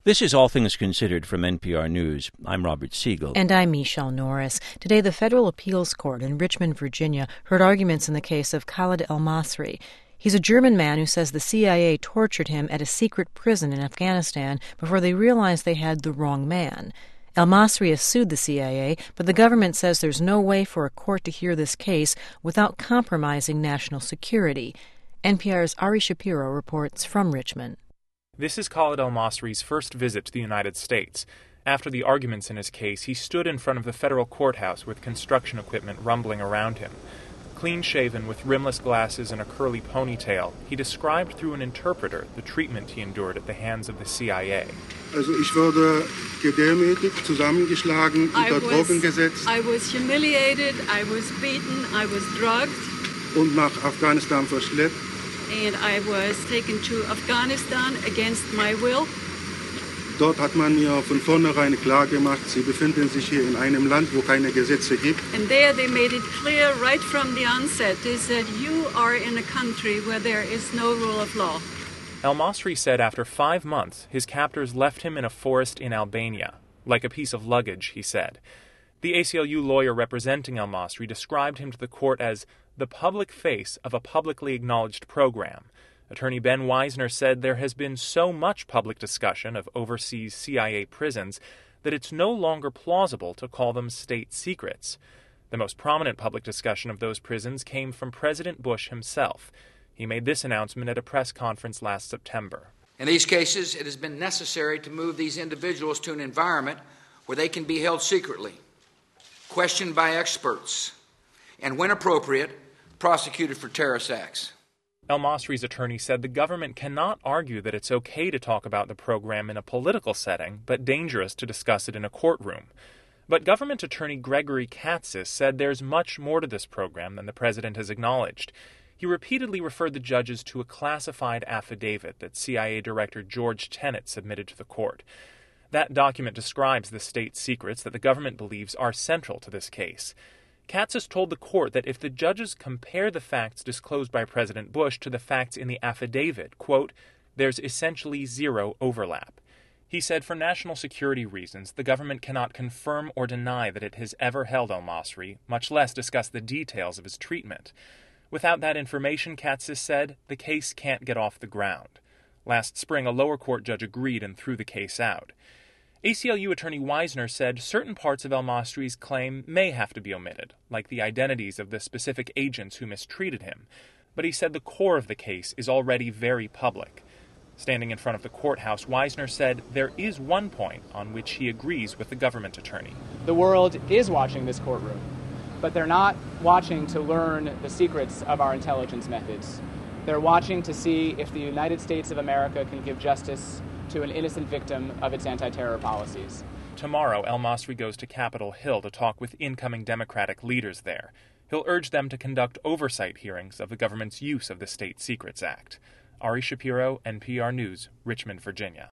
This is All Things Considered from NPR News. I'm Robert Siegel. And I'm Michelle Norris. Today, the Federal Appeals Court in Richmond, Virginia, heard arguments in the case of Khalid El-Masri. He's a German man who says the CIA tortured him at a secret prison in Afghanistan before they realized they had the wrong man. El-Masri has sued the CIA, but the government says there's no way for a court to hear this case without compromising national security. NPR's Ari Shapiro reports from Richmond. This is Khalid El-Masri's first visit to the United States. After the arguments in his case, he stood in front of the federal courthouse with construction equipment rumbling around him. Clean-shaven with rimless glasses and a curly ponytail, he described through an interpreter the treatment he endured at the hands of the CIA. Ich wurde gedemütigt, zusammengeschlagen, unter Drogen gesetzt. I was humiliated, I was beaten, I was drugged. Und nach Afghanistan verschleppt. And I was taken to Afghanistan against my will. Dort hat man mir von vornherein klar gemacht, Sie befinden sich hier in einem Land, wo keine Gesetze gibt. And there they made it clear right from the onset. They said, you are in a country where there is no rule of law. El-Masri said after 5 months, his captors left him in a forest in Albania. Like a piece of luggage, he said. The ACLU lawyer representing El-Masri described him to the court as the public face of a publicly acknowledged program. Attorney Ben Weisner said there has been so much public discussion of overseas CIA prisons that it's no longer plausible to call them state secrets. The most prominent public discussion of those prisons came from President Bush himself. He made this announcement at a press conference last September. In these cases, it has been necessary to move these individuals to an environment where they can be held secretly, questioned by experts, and when appropriate, prosecuted for terrorist acts. El-Masri's attorney said the government cannot argue that it's okay to talk about the program in a political setting, but dangerous to discuss it in a courtroom. But government attorney Gregory Katsas said there's much more to this program than the president has acknowledged. He repeatedly referred the judges to a classified affidavit that CIA Director George Tenet submitted to the court. That document describes the state secrets that the government believes are central to this case. Katsas told the court that if the judges compare the facts disclosed by President Bush to the facts in the affidavit, quote, there's essentially zero overlap. He said for national security reasons, the government cannot confirm or deny that it has ever held El-Masri, much less discuss the details of his treatment. Without that information, Katsas said, the case can't get off the ground. Last spring, a lower court judge agreed and threw the case out. ACLU attorney Weisner said certain parts of El-Masri's claim may have to be omitted, like the identities of the specific agents who mistreated him. But he said the core of the case is already very public. Standing in front of the courthouse, Weisner said there is one point on which he agrees with the government attorney. The world is watching this courtroom, but they're not watching to learn the secrets of our intelligence methods. They're watching to see if the United States of America can give justice to an innocent victim of its anti-terror policies. Tomorrow, El-Masri goes to Capitol Hill to talk with incoming Democratic leaders there. He'll urge them to conduct oversight hearings of the government's use of the State Secrets Act. Ari Shapiro, NPR News, Richmond, Virginia.